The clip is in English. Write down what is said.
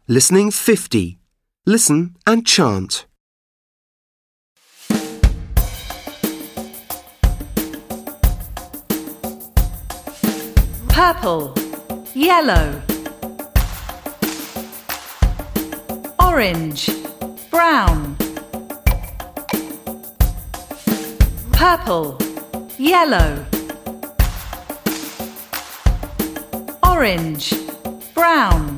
Listening 50. Listen and chant. Purple, yellow, orange, brown. Purple, yellow, orange, brown.